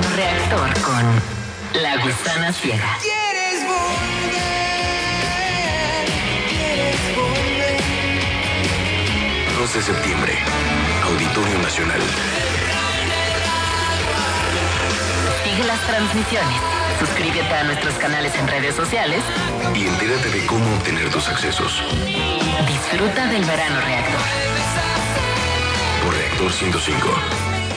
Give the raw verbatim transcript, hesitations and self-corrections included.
Verano Reactor con La Gusana Ciega. ¿Quieres volver? ¿Quieres volver? dos de septiembre, Auditorio Nacional. Sigue las transmisiones. Suscríbete a nuestros canales en redes sociales Y entérate de cómo obtener tus accesos. Disfruta del Verano Reactor. Por Reactor ciento cinco.